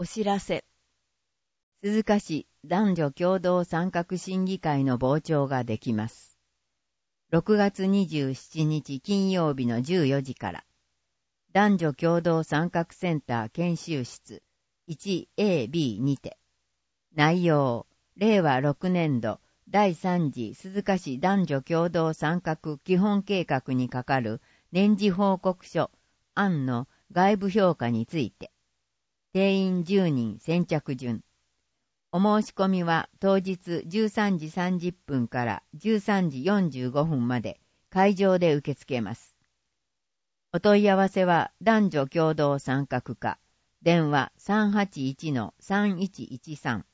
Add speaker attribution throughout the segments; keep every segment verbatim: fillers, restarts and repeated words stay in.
Speaker 1: お知らせ。鈴鹿市男女共同参画審議会の傍聴ができます。ろくがつにじゅうしちにち金曜日のじゅうよじから、男女共同参画センター研修室 いちエービー にて、内容、れいわろくねんどだいさん次鈴鹿市男女共同参画基本計画に係る年次報告書案の外部評価について、定員じゅうにん先着順。お申し込みは当日じゅうさんじさんじゅっぷんからじゅうさんじよんじゅうごふんまで会場で受け付けます。お問い合わせは男女共同参画課、電話 さんはちいちのさんいちいちさん。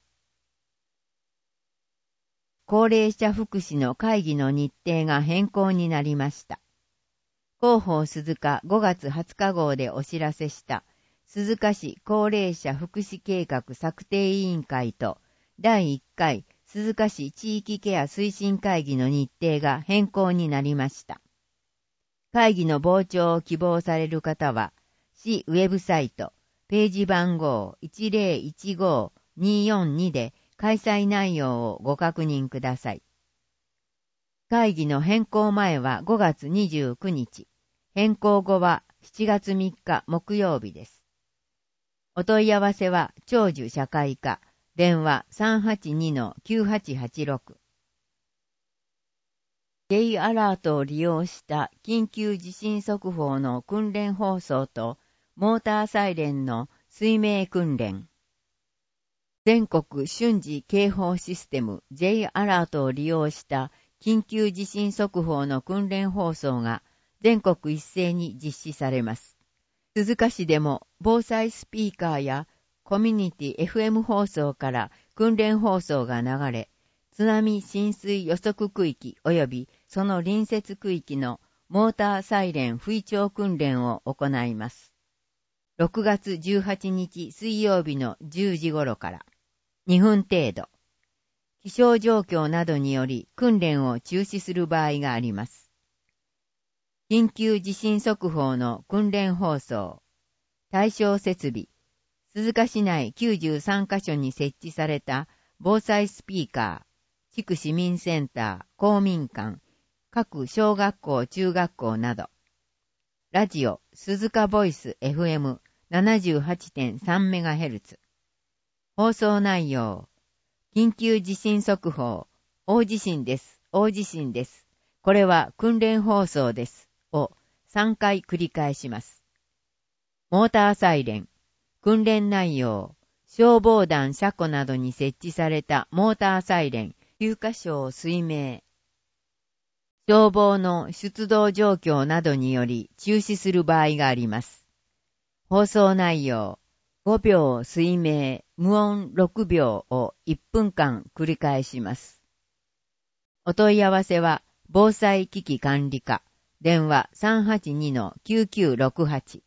Speaker 1: 高齢者福祉の会議の日程が変更になりました。広報鈴鹿ごがつはつか号でお知らせした鈴鹿市高齢者福祉計画策定委員会とだいいっかい鈴鹿市地域ケア推進会議の日程が変更になりました。会議の傍聴を希望される方は、市ウェブサイト、ページ番号 いちぜろいちごにーよんに で開催内容をご確認ください。会議の変更前はごがつにじゅうくにち、変更後はしちがつみっか木曜日です。お問い合わせは長寿社会課、電話 さんはちにのきゅうはちはちろく。J アラートを利用した緊急地震速報の訓練放送とモーターサイレンの水命訓練。全国瞬時警報システム J アラートを利用した緊急地震速報の訓練放送が全国一斉に実施されます。鈴鹿市でも防災スピーカーやコミュニティ エフエム 放送から訓練放送が流れ、津波浸水予測区域及びその隣接区域のモーターサイレン吹聴訓練を行います。ろくがつじゅうはちにち水曜日のじゅうじ頃からにふん程度、気象状況などにより訓練を中止する場合があります。緊急地震速報の訓練放送、対象設備、鈴鹿市内きゅうじゅうさんかしょに設置された防災スピーカー、地区市民センター、公民館、各小学校、中学校など、ラジオ、鈴鹿ボイス エフエムななじゅうはちてんさんメガヘルツ、放送内容、緊急地震速報、大地震です、大地震です。これは訓練放送です。をさんかい繰り返します。モーターサイレン、訓練内容、消防団車庫などに設置されたモーターサイレンきゅうかしょを水命。消防の出動状況などにより中止する場合があります。放送内容、ごびょう水命、無音ろくびょうをいっぷんかん繰り返します。お問い合わせは防災危機管理課、電話 さんはちにのきゅうきゅうろくはち。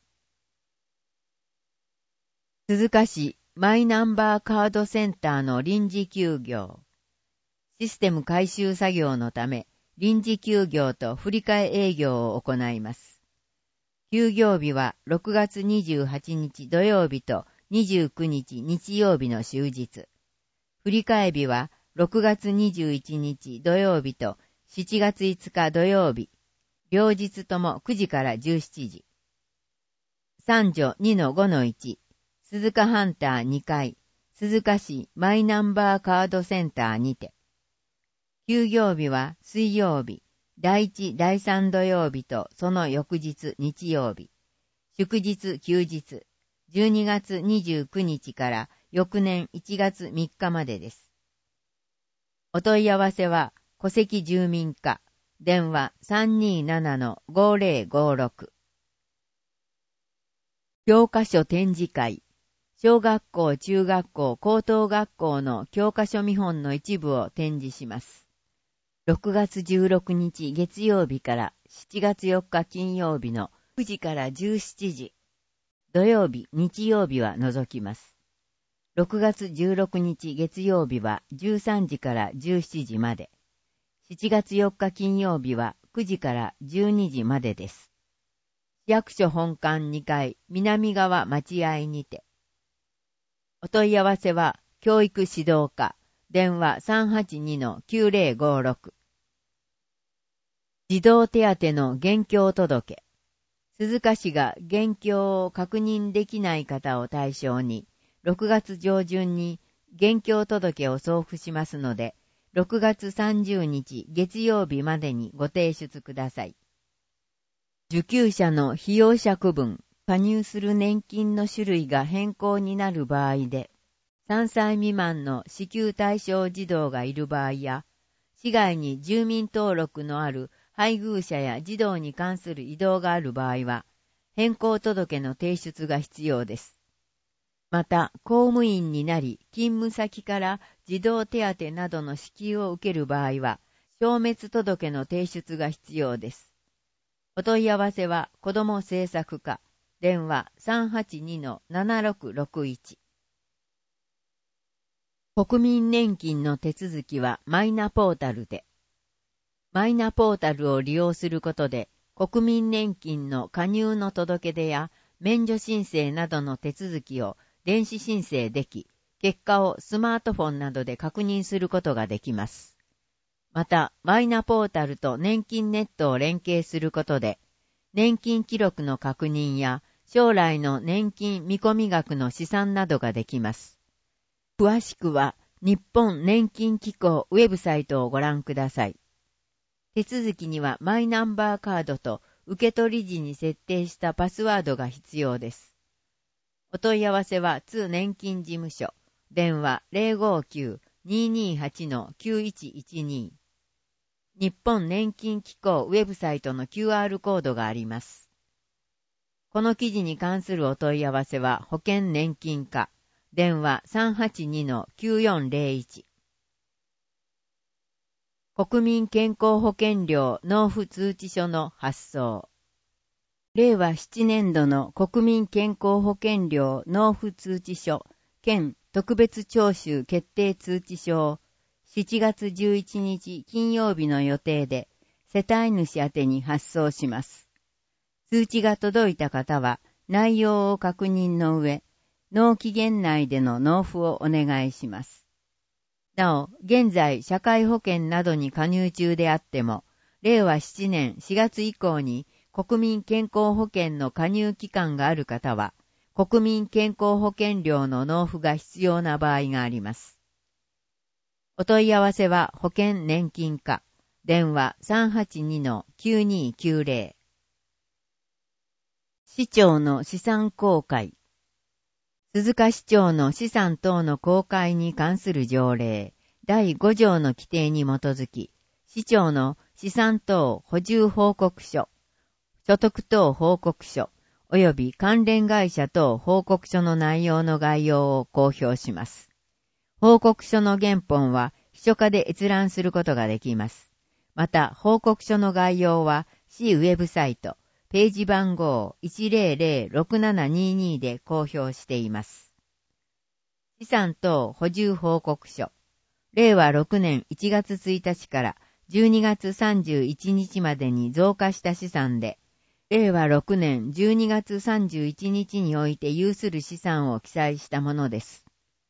Speaker 1: 鈴鹿市マイナンバーカードセンターの臨時休業。システム改修作業のため臨時休業と振り替え営業を行います。休業日はろくがつにじゅうはちにち土曜日とにじゅうくにち日曜日の終日。振り替え日はろくがつにじゅういちにち土曜日としちがついつか土曜日。両日ともくじからじゅうしちじ。三条 にのごのいち、鈴鹿ハンターにかい、鈴鹿市マイナンバーカードセンターにて。休業日は水曜日、だいいち、だいさん土曜日とその翌日日曜日。祝日休日、じゅうにがつにじゅうくにちから翌年いちがつみっかまでです。お問い合わせは戸籍住民課。電話 さんにななのごぜろごろく。教科書展示会、小学校、中学校、高等学校の教科書見本の一部を展示します。ろくがつじゅうろくにち月曜日からしちがつよっか金曜日のくじからじゅうしちじ、土曜日、日曜日は除きます。ろくがつじゅうろくにち月曜日はじゅうさんじからじゅうしちじまで。しちがつよっか金曜日はくじからじゅうにじまでです。市役所本館にかい南側待合にて。 お問い合わせは、教育指導課、電話 さんはちにのきゅうぜろごろく。児童手当の現況届。鈴鹿市が現況を確認できない方を対象に、ろくがつ上旬に現況届を送付しますので、ろくがつさんじゅうにち月曜日までにご提出ください。受給者の費用者区分、加入する年金の種類が変更になる場合で、さんさい未満の支給対象児童がいる場合や、市外に住民登録のある配偶者や児童に関する異動がある場合は、変更届の提出が必要です。また、公務員になり、勤務先から児童手当などの支給を受ける場合は、消滅届の提出が必要です。お問い合わせは、子ども政策課、電話 さんはちにのななろくろくいち。国民年金の手続きはマイナポータルで。マイナポータルを利用することで、国民年金の加入の届け出や免除申請などの手続きを電子申請でき、結果をスマートフォンなどで確認することができます。また、マイナポータルと年金ネットを連携することで、年金記録の確認や将来の年金見込み額の試算などができます。詳しくは、日本年金機構ウェブサイトをご覧ください。手続きにはマイナンバーカードと受取時に設定したパスワードが必要です。お問い合わせは通年金事務所、電話 ゼロごきゅう にーにーはち のきゅういちいちに。日本年金機構ウェブサイトの キューアール コードがあります。この記事に関するお問い合わせは保険年金課、電話 さんはちにのきゅうよんぜろいち。国民健康保険料納付通知書の発送。れいわななねんどの国民健康保険料納付通知書兼特別徴収決定通知書をしちがつじゅういちにち金曜日の予定で世帯主宛てに発送します。通知が届いた方は内容を確認の上、納期限内での納付をお願いします。なお、現在社会保険などに加入中であっても、れいわななねんしがつ以降に国民健康保険の加入期間がある方は、国民健康保険料の納付が必要な場合があります。お問い合わせは保険年金課、電話 さんはちにのきゅうにーきゅうぜろ。市長の資産公開。鈴鹿市長の資産等の公開に関する条例だいごじょうの規定に基づき、市長の資産等補充報告書、所得等報告書、及び関連会社等報告書の内容の概要を公表します。報告書の原本は秘書課で閲覧することができます。また、報告書の概要は市ウェブサイト、ページ番号 いちぜろぜろろくななにーにー で公表しています。資産等補充報告書。れいわろくねんいちがつついたちからじゅうにがつさんじゅういちにちまでに増加した資産で、れいわろくねんじゅうにがつさんじゅういちにちにおいて有する資産を記載したものです。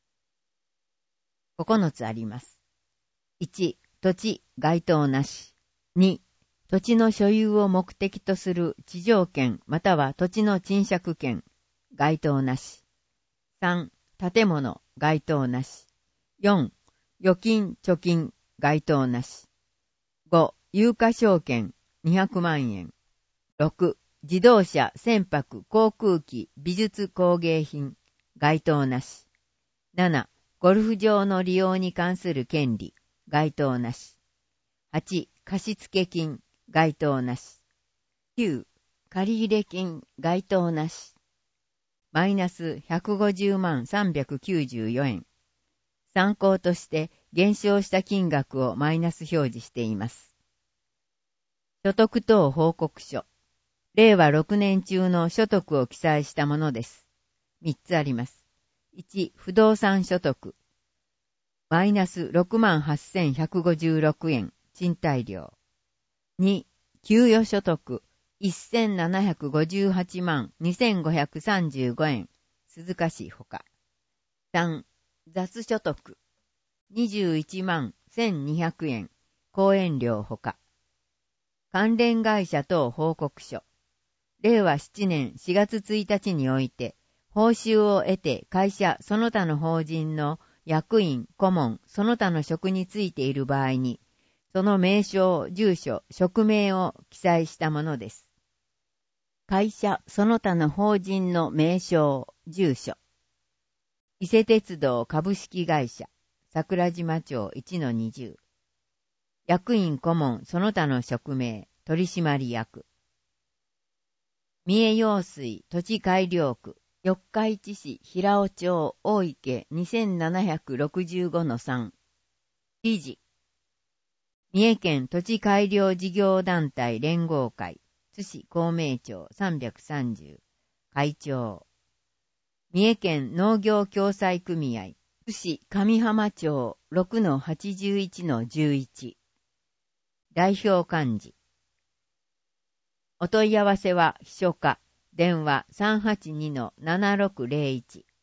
Speaker 1: ここのつあります。いち、土地、該当なし。に、土地の所有を目的とする地上権または土地の賃借権、該当なし。さん、建物、該当なし。よん、預金、貯金、該当なし。ご、有価証券、にひゃくまんえん。ろく、自動車、船舶、航空機、美術工芸品、該当なし。なな、ゴルフ場の利用に関する権利、該当なし。はち、貸付金、該当なし。きゅう、借入金、該当なし。マイナスひゃくごじゅうまんさんびゃくきゅうじゅうよえん。参考として減少した金額をマイナス表示しています。所得等報告書。れいわろくねん中の所得を記載したものです。みっつあります。いち、不動産所得。マイナスろくまんはっせんひゃくごじゅうろくえん、賃貸料。に、給与所得。せんななひゃくごじゅうはちまんにせんごひゃくさんじゅうごえん、鈴鹿市ほか。 さん、雑所得。にじゅういちまんせんにひゃくえん、講演料ほか。関連会社等報告書。れいわななねんしがつついたちにおいて、報酬を得て会社その他の法人の役員、顧問、その他の職についている場合に、その名称、住所、職名を記載したものです。会社その他の法人の名称、住所。伊勢鉄道株式会社、桜島町 いちのにじゅう。役員顧問その他の職名、取締役。三重用水土地改良区、四日市市平尾町大池 にせんななひゃくろくじゅうごのさん。理事。三重県土地改良事業団体連合会、津市公明町さんびゃくさんじゅう。会長。三重県農業共済組合、津市上浜町 ろくのはちじゅういちのじゅういち。代表幹事。お問い合わせは秘書課、電話 さんはちにのななろくぜろいち。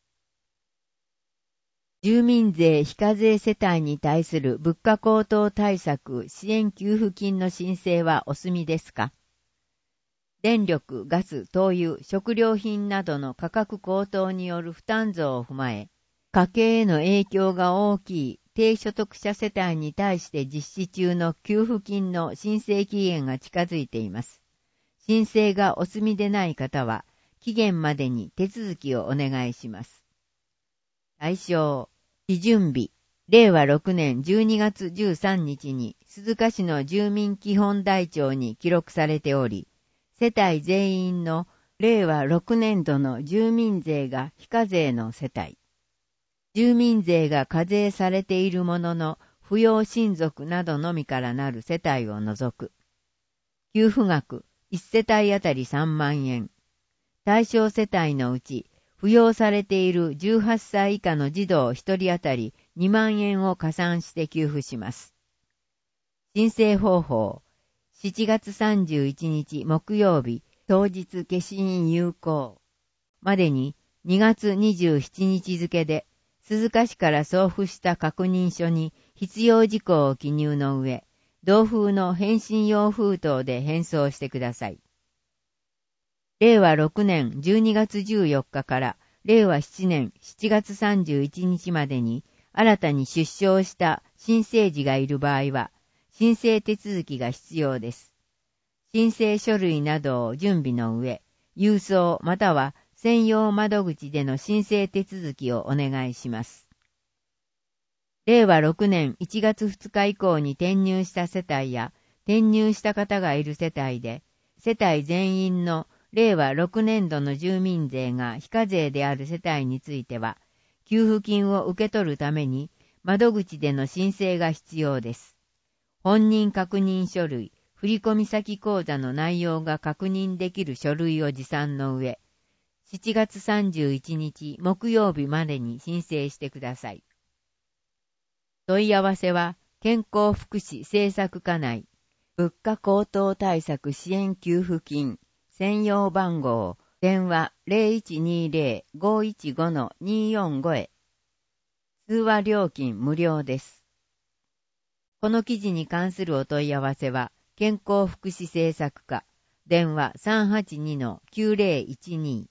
Speaker 1: 住民税非課税世帯に対する物価高騰対策支援給付金の申請はお済みですか？電力、ガス、灯油、食料品などの価格高騰による負担増を踏まえ、家計への影響が大きい低所得者世帯に対して実施中の給付金の申請期限が近づいています。申請がお済みでない方は、期限までに手続きをお願いします。対象、基準日、れいわろくねんじゅうにがつじゅうさんにちに鈴鹿市の住民基本台帳に記録されており、世帯全員のれいわろくねんどの住民税が非課税の世帯。住民税が課税されているものの扶養親族などのみからなる世帯を除く。給付額いち世帯あたりさんまんえん。対象世帯のうち扶養されているじゅうはっさい以下の児童ひとりあたりにまんえんを加算して給付します。申請方法。しちがつさんじゅういちにち木曜日当日消印有効までににがつにじゅうしちにち付で鈴鹿市から送付した確認書に必要事項を記入の上、同封の返信用封筒で返送してください。れいわろくねんじゅうにがつじゅうよっかかられいわななねんしちがつさんじゅういちにちまでに新たに出生した新生児がいる場合は、申請手続きが必要です。申請書類などを準備の上、郵送または専用窓口での申請手続きをお願いします。れいわろくねんいちがつふつか以降に転入した世帯や転入した方がいる世帯で、世帯全員のれいわろくねんどの住民税が非課税である世帯については、給付金を受け取るために窓口での申請が必要です。本人確認書類、振込先口座の内容が確認できる書類を持参の上、しちがつさんじゅういちにち木曜日までに申請してください。問い合わせは、健康福祉政策課内、物価高騰対策支援給付金、専用番号、電話 ゼロいちにゼロ ごいちご によんご へ。通話料金無料です。この記事に関するお問い合わせは、健康福祉政策課、電話 さんはちにのきゅうぜろいちに。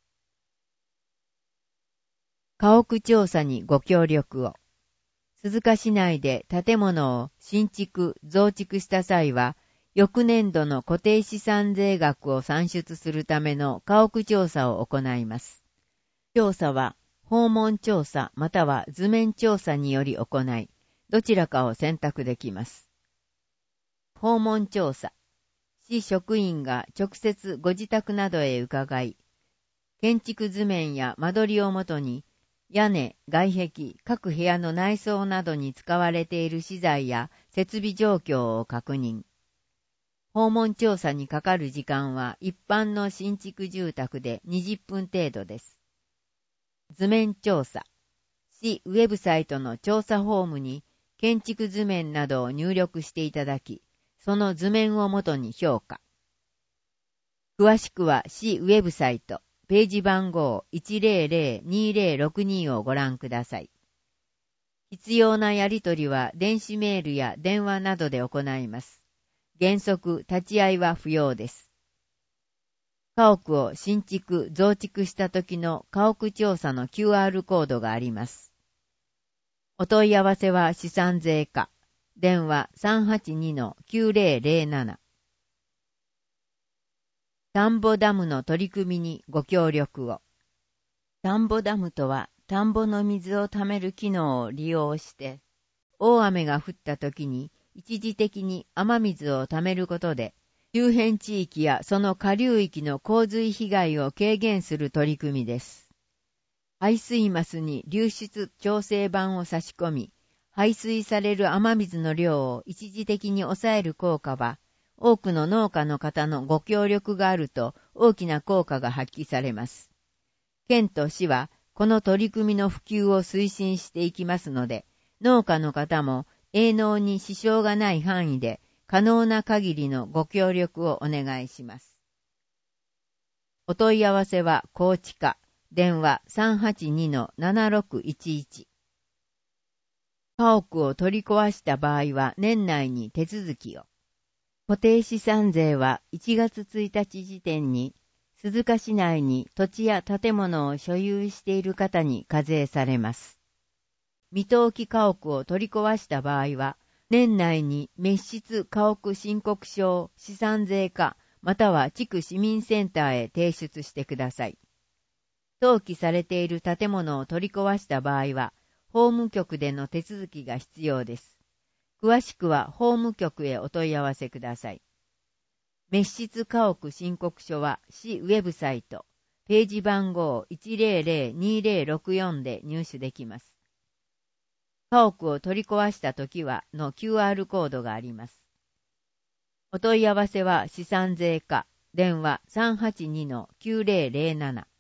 Speaker 1: 家屋調査にご協力を。鈴鹿市内で建物を新築・増築した際は、翌年度の固定資産税額を算出するための家屋調査を行います。調査は、訪問調査または図面調査により行い、どちらかを選択できます。訪問調査。市職員が直接ご自宅などへ伺い、建築図面や間取りをもとに、屋根、外壁、各部屋の内装などに使われている資材や設備状況を確認。訪問調査にかかる時間は一般の新築住宅でにじゅっぷん程度です。図面調査。市ウェブサイトの調査フォームに建築図面などを入力していただき、その図面をもとに評価。詳しくは市ウェブサイト、 ページ番号 いちゼロゼロにゼロろくに をご覧ください。必要なやり取りは電子メールや電話などで行います。原則、立ち会いは不要です。家屋を新築、増築した時の家屋調査の キューアール コードがあります。お問い合わせは資産税課、電話 さんはちにのきゅうゼロゼロなな。田んぼダムの取り組みにご協力を。田んぼダムとは、田んぼの水をためる機能を利用して、大雨が降った時に一時的に雨水をためることで、周辺地域やその下流域の洪水被害を軽減する取り組みです。排水桝に流出調整板を差し込み、排水される雨水の量を一時的に抑える効果は、多くの農家の方のご協力があると大きな効果が発揮されます。県と市はこの取り組みの普及を推進していきますので、農家の方も営農に支障がない範囲で可能な限りのご協力をお願いします。お問い合わせは高知課、電話 さんはちにのななろくいちいち。家屋を取り壊した場合は年内に手続きを。固定資産税はいちがつついたち時点に鈴鹿市内に土地や建物を所有している方に課税されます。未登記家屋を取り壊した場合は年内に滅失家屋申告書を資産税課または地区市民センターへ提出してください。登記されている建物を取り壊した場合は法務局での手続きが必要です。詳しくは法務局へお問い合わせください。滅失家屋申告書は市ウェブサイト、ページ番号 いちゼロゼロにゼロろくよん で入手できます。家屋を取り壊したときはの キューアール コードがあります。お問い合わせは資産税課、電話 さんはちにのきゅうゼロゼロなな。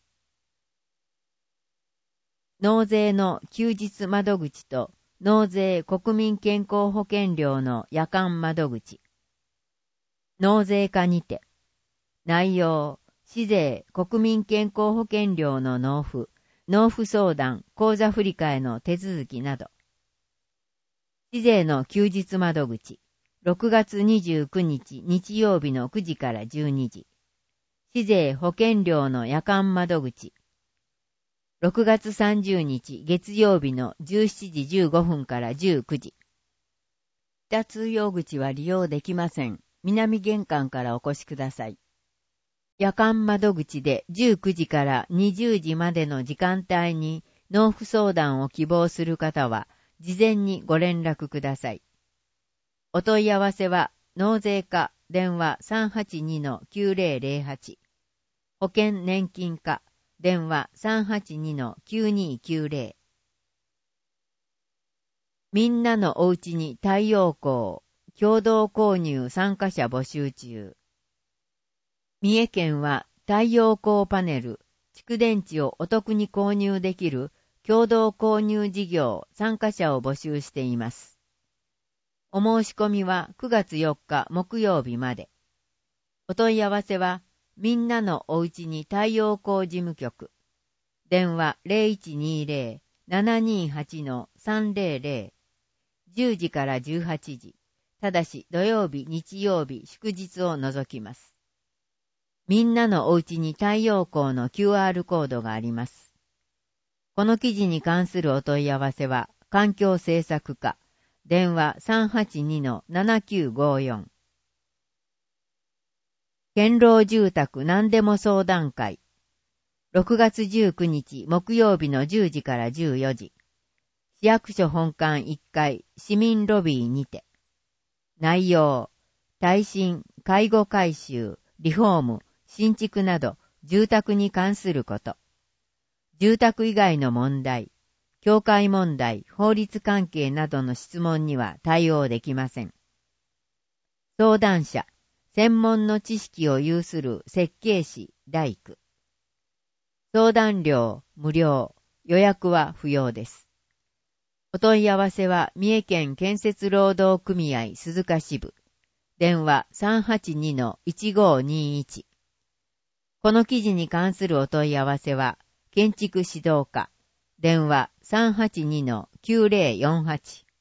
Speaker 1: 納税の休日窓口と納税国民健康保険料の夜間窓口。納税課にて。内容、市税国民健康保険料の納付、納付相談、口座振替の手続きなど。市税の休日窓口、ろくがつにじゅうくにち日曜日のくじからじゅうにじ。市税保険料の夜間窓口、ろくがつさんじゅうにち月曜日のじゅうしちじじゅうごふんからじゅうくじ。北通用口は利用できません。南玄関からお越しください。夜間窓口でじゅうくじからにじゅうじまでの時間帯に納付相談を希望する方は、事前にご連絡ください。お問い合わせは、納税課、電話 さんはちにのきゅうゼロゼロはち、保険年金課、電話 さんはちにのきゅうにきゅうゼロ。みんなのおうちに太陽光、共同購入参加者募集中。三重県は太陽光パネル、蓄電池をお得に購入できる共同購入事業参加者を募集しています。お申し込みはくがつよっか木曜日まで。お問い合わせはみんなのおうちに太陽光事務局。電話 ゼロいちにゼロ ななにはち さんゼロゼロ。じゅうじからじゅうはちじ。ただし土曜日、日曜日、祝日を除きます。みんなのおうちに太陽光の キューアール コードがあります。この記事に関するお問い合わせは、環境政策課、電話 さんはちにのななきゅうごよん。堅牢住宅何でも相談会。ろくがつじゅうくにち木曜日のじゅうじからじゅうよじ。市役所本館いっかい市民ロビーにて。内容、耐震、介護改修、リフォーム、新築など住宅に関すること。住宅以外の問題、教会問題、法律関係などの質問には対応できません。相談者、専門の知識を有する設計士、大工。相談料、無料、予約は不要です。お問い合わせは三重県建設労働組合鈴鹿支部。電話 さんはちにのいちごにいち。 この記事に関するお問い合わせは、建築指導課、電話 さんはちにのきゅうぜろよんはち。